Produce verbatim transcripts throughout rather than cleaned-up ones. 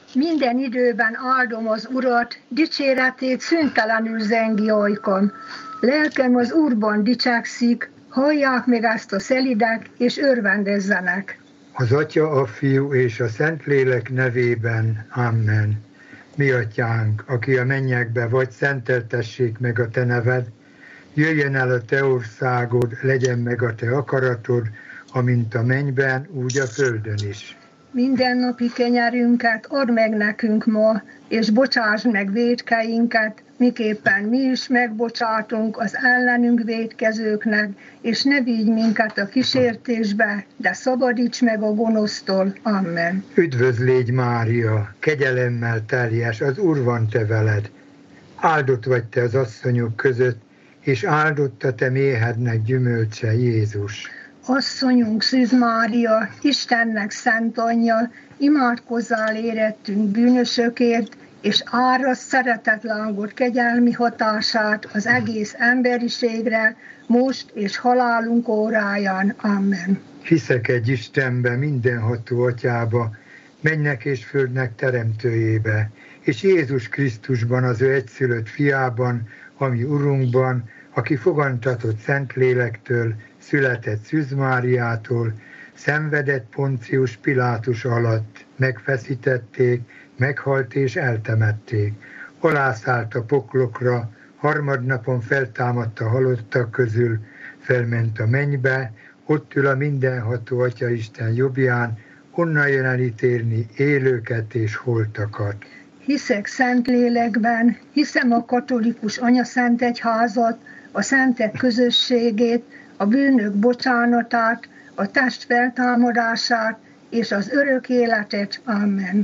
Minden időben áldom az Urat, dicséretét szüntelenül zengi ajkon. Lelkem az Úrban dicsekszik, hallják meg ezt a szelidek, és örvendezzenek. Az Atya, a Fiú és a Szentlélek nevében. Amen. Mi Atyánk, aki a mennyekbe vagy, szenteltessék meg a Te neved, jöjjön el a Te országod, legyen meg a Te akaratod, amint a mennyben, úgy a földön is. Mindennapi kenyerünket add meg nekünk ma, és bocsáss meg vétkeinket, miképpen mi is megbocsátunk az ellenünk vétkezőknek, és ne vigy minket a kísértésbe, de szabadíts meg a gonosztól. Amen. Üdvözl légy, Mária, kegyelemmel teljes, az Úr van te veled. Áldott vagy te az asszonyok között, és áldott a te méhednek gyümölcse, Jézus. Asszonyunk, Szűz Mária, Istennek szent anyja, imádkozzál érettünk bűnösökért, és árasd szeretetlángot kegyelmi hatását az egész emberiségre, most és halálunk óráján. Amen. Hiszek egy Istenbe, mindenható Atyába, mennek és földnek teremtőjébe, és Jézus Krisztusban, az ő egyszülött fiában, ami Urunkban, aki fogantatott Szentlélektől, született Szűz Máriától, szenvedett Poncius Pilátus alatt, megfeszítették, meghalt és eltemették. Alászállt a poklokra, harmadnapon feltámadt a halottak közül, felment a mennybe, ott ül a mindenható Atyaisten jobbján, onnan jön elítélni élőket és holtakat. Hiszek Szentlélekben, hiszem a katolikus anyaszentegyházat, a szentek közösségét, a bűnök bocsánatát, a test feltámadását és az örök életet. Amen.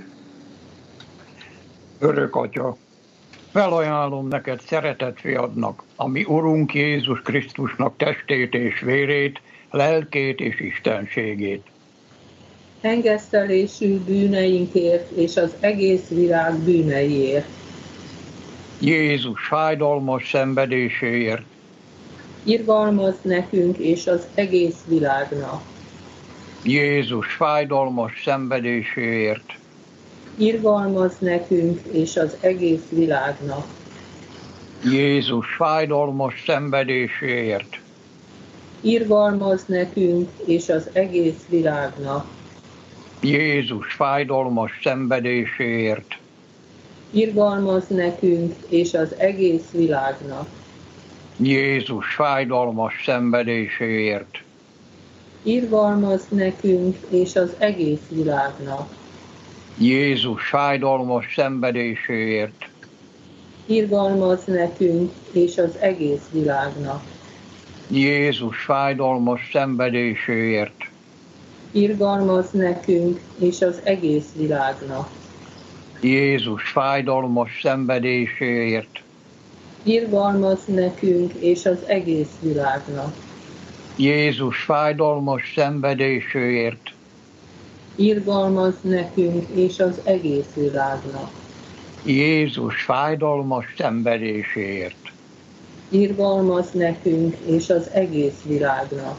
Örök Atya, felajánlom neked szeretett fiadnak, ami Urunk Jézus Krisztusnak testét és vérét, lelkét és istenségét. Engesztelésű bűneinkért és az egész világ bűneiért. Jézus fájdalmas szenvedéséért. Irgalmazz nekünk és az egész világnak. Jézus fájdalmas szenvedéséért. Irgalmazz nekünk és az egész világnak. Jézus fájdalmas szenvedéséért. Irgalmazz nekünk és az egész világnak. Jézus fájdalmas szenvedéséért. Irgalmazz nekünk és az egész világnak. Jézus fájdalmas szenvedéséért. Irgalmazz nekünk és az egész világnak. Jézus fájdalmas szenvedéséért. Irgalmazz nekünk és az egész világnak. Jézus fájdalmas szenvedéséért. Irgalmazz nekünk és az egész világnak. Jézus fájdalmas szenvedéséért. Irgalmazz nekünk és az egész világnak. Jézus fájdalmas szenvedéséért. Irgalmazz nekünk és az egész világnak. Jézus fájdalmas szenvedéséért. Irgalmazz nekünk és az egész világnak.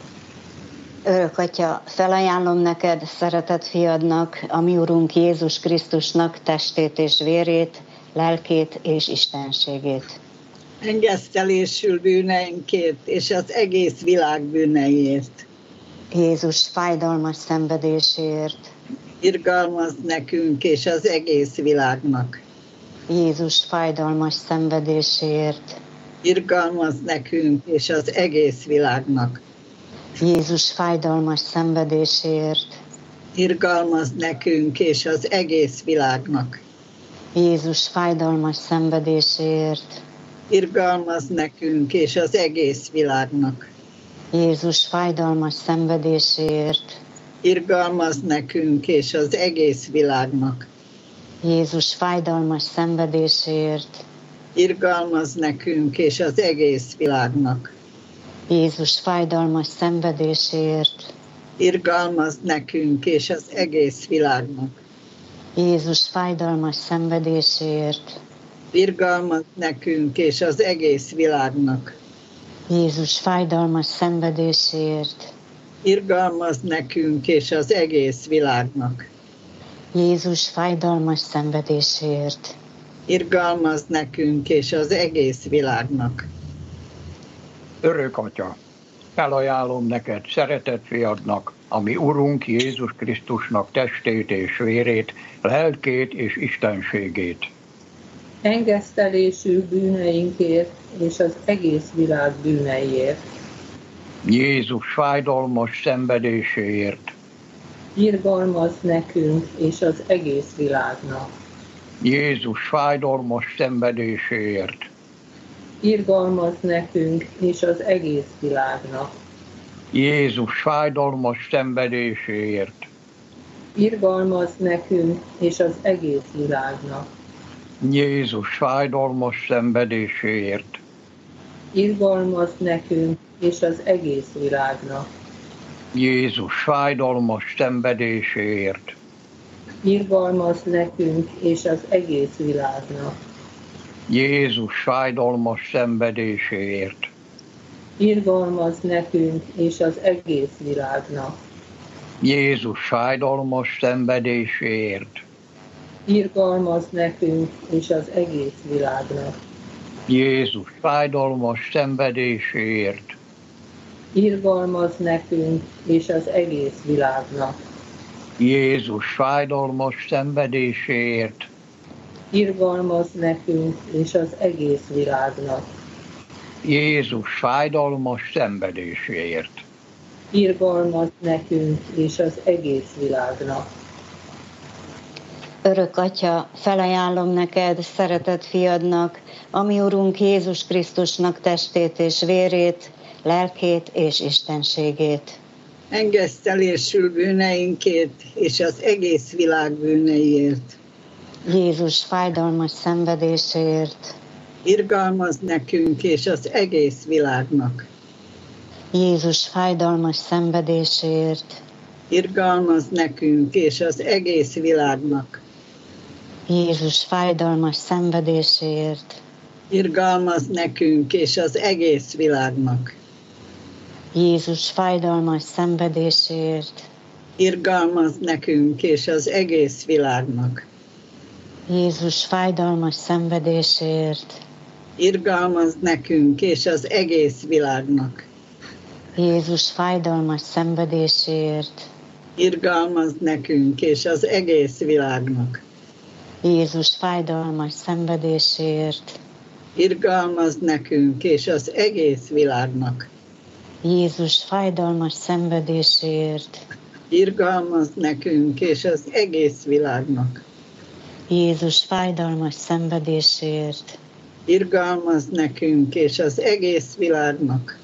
Örök Atya, felajánlom neked, szeretett fiadnak, a mi Urunk Jézus Krisztusnak testét és vérét, lelkét és istenségét. Engesztelésül bűneinkért és az egész világ bűneiért. Jézus fájdalmas szenvedéséért. Irgalmazz nekünk és az egész világnak. Jézus fájdalmas szenvedéséért. Irgalmazz nekünk és az egész világnak. Jézus fájdalmas szenvedéséért. Irgalmazz nekünk és az egész világnak. Jézus fájdalmas szenvedéséért. Irgalmazz nekünk és az egész világnak. Jézus fájdalmas szenvedéséért. Irgalmazz nekünk és az egész világnak. Jézus fájdalmas szenvedéséért. Irgalmazz nekünk és az egész világnak. Jézus fájdalmas szenvedéséért. Irgalmazz nekünk és az egész világnak. Jézus fájdalmas szenvedéséért. Irgalmazz nekünk és az egész világnak. Jézus fájdalmas szenvedéséért. Irgalmazz nekünk és az egész világnak. Jézus fájdalmas szenvedéséért. Irgalmazz nekünk és az egész világnak. Örök Atya, felajánlom neked szeretett fiadnak, ami Urunk Jézus Krisztusnak testét és vérét, lelkét és istenségét. Engesztelésű bűneinkért és az egész világ bűneiért. Jézus fájdalmas szenvedéséért. Irgalmazz nekünk és az egész világnak. Jézus fájdalmas szenvedéséért. Irgalmazz nekünk és az egész világnak. Jézus fájdalmas szenvedéséért. Irgalmazz nekünk és az egész világnak. Jézus fájdalmas szenvedéséért. Irgalmazz nekünk és az egész világnak. Jézus fájdalmas szenvedéséért. Irgalmazz nekünk és az egész világnak. Jézus fájdalmas szenvedéséért. Irgalmazz nekünk és az egész világnak. Jézus fájdalmas szenvedéséért. Irgalmazz nekünk és az egész világnak. Jézus fájdalmas szenvedéséért. Irgalmazz nekünk és az egész világnak. Jézus fájdalmas szenvedéséért. Irgalmazz nekünk és az egész világnak. Jézus fájdalmas szenvedéséért. Irgalmazz nekünk és az egész világnak. Örök Atya, felajánlom neked, szeretett fiadnak, ami Urunk Jézus Krisztusnak testét és vérét, lelkét és istenségét. Engesztelésül bűneinkért és az egész világ bűneiért. Jézus fájdalmas szenvedéséért. Irgalmazz nekünk és az egész világnak. Jézus fájdalmas szenvedéséért. Irgalmazz nekünk és az egész világnak. Jézus fájdalmas szenvedéséért. Irgalmazz nekünk és az egész világnak. Jézus fájdalmas szenvedéséért. Irgalmazz nekünk és az egész világnak. Jézus fájdalmas szenvedéséért. Irgalmazz nekünk és az egész világnak. Jézus fájdalmas szenvedéséért. Irgalmazz nekünk és az egész világnak. Jézus fájdalmas szenvedéséért. Irgalmazz nekünk és az egész világnak. Jézus fájdalmas szenvedéséért. Irgalmazz nekünk és az egész világnak. Jézus fájdalmas szenvedéséért. Irgalmazz nekünk és az egész világnak.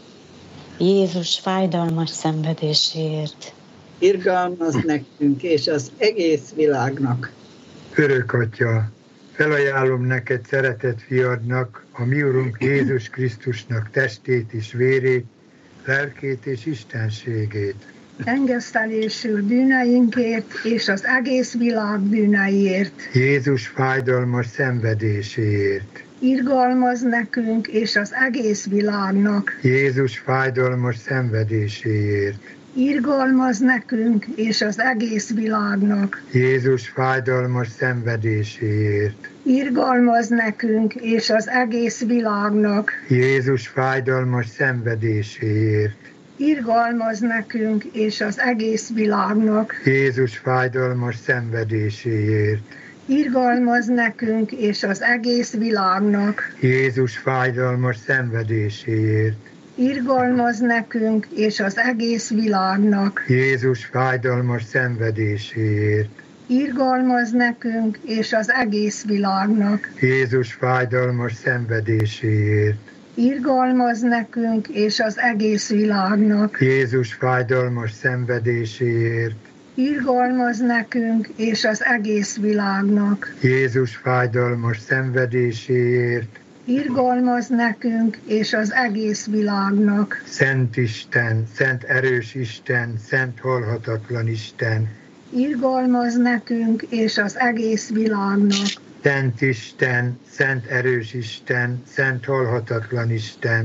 Jézus fájdalmas szenvedéséért. Irgalmazz nekünk és az egész világnak. Örök Atya, felajánlom neked szeretett fiadnak, a mi Urunk Jézus Krisztusnak testét és vérét, lelkét és istenségét. Engesztelésül bűneinkért és az egész világ bűneiért. Jézus fájdalmas szenvedéséért. Irgalmazz nekünk és az egész világnak. Jézus fájdalmas szenvedéséért. Irgalmazz nekünk és az egész világnak. Jézus fájdalmas szenvedéséért. Irgalmazz nekünk és az egész világnak. Jézus fájdalmas szenvedéséért. Irgalmazz nekünk és az egész világnak. Jézus fájdalmas szenvedéséért. Irgalmazz nekünk és az egész világnak. Jézus fájdalmas szenvedéséért. Irgalmazz nekünk és az egész világnak. Jézus fájdalmas szenvedéséért. Irgalmazz nekünk és az egész világnak. Jézus fájdalmas szenvedéséért. Irgalmazz nekünk és az egész világnak. Jézus fájdalmas szenvedéséért. Irgalmazz nekünk és az egész világnak. Jézus fájdalmas szenvedéséért. Irgalmazz nekünk és az egész világnak. Szent Isten, szent erős Isten, szent halhatatlan Isten. Irgalmazz nekünk és az egész világnak. Szent Isten, szent erős Isten, szent halhatatlan Isten.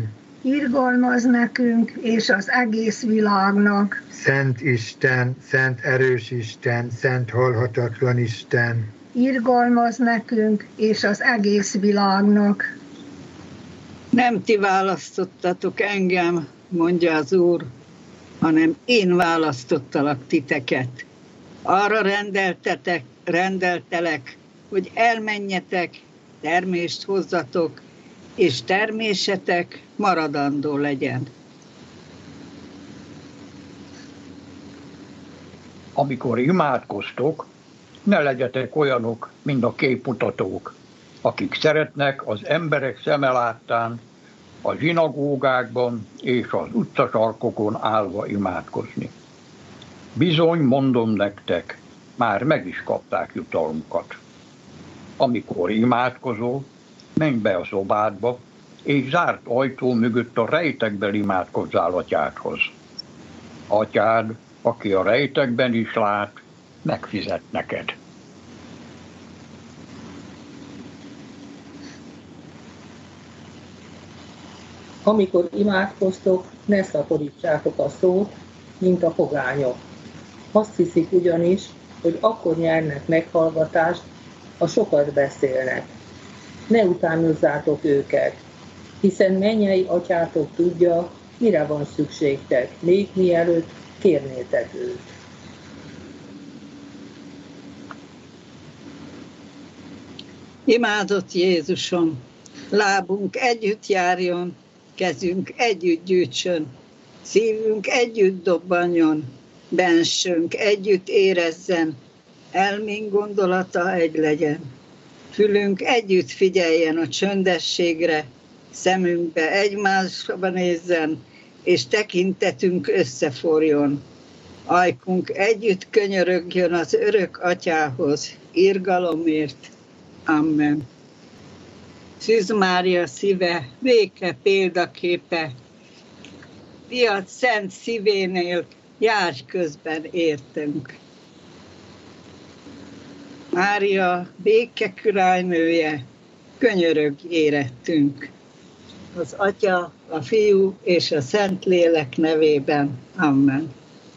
irgalmaz nekünk és az egész világnak. Szent Isten, szent erős Isten, szent halhatatlan Isten, Irgalmaz nekünk és az egész világnak. Nem ti választottatok engem, mondja az Úr, hanem én választottalak titeket. Arra rendeltetek, rendeltelek, hogy elmenjetek, termést hozzatok, és termésetek maradandó legyen. Amikor imádkoztok, ne legyetek olyanok, mint a képmutatók, akik szeretnek az emberek szeme láttán a zsinagógákban és az utcasarkokon állva imádkozni. Bizony, mondom nektek, már meg is kapták jutalmukat. Amikor imádkozol, menj be a szobádba, és zárt ajtó mögött a rejtekben imádkozzál atyádhoz. Atyád, aki a rejtekben is lát, megfizet neked. Amikor imádkoztok, ne szaporítsátok a szót, mint a pogányok. Azt hiszik ugyanis, hogy akkor nyernek meghallgatást, ha sokat beszélnek. Ne utánozzátok őket, hiszen mennyei atyátok tudja, mire van szükségtek, még mielőtt kérnétek őt. Imádott Jézusom, lábunk együtt járjon, kezünk együtt gyűjtsön, szívünk együtt dobbanjon, bensőnk együtt érezzen, elménk gondolata egy legyen. Fülünk együtt figyeljen a csöndességre, szemünkbe egymásba nézzen, és tekintetünk összeforjon. Ajkunk együtt könyörögjön az örök atyához, irgalomért. Amen. Szűz Mária szíve, béke példaképe, fiat szent szívénél járj közben értünk. Mária, béke királynője, könyörögj érettünk. Az Atya, a Fiú és a Szentlélek nevében. Amen.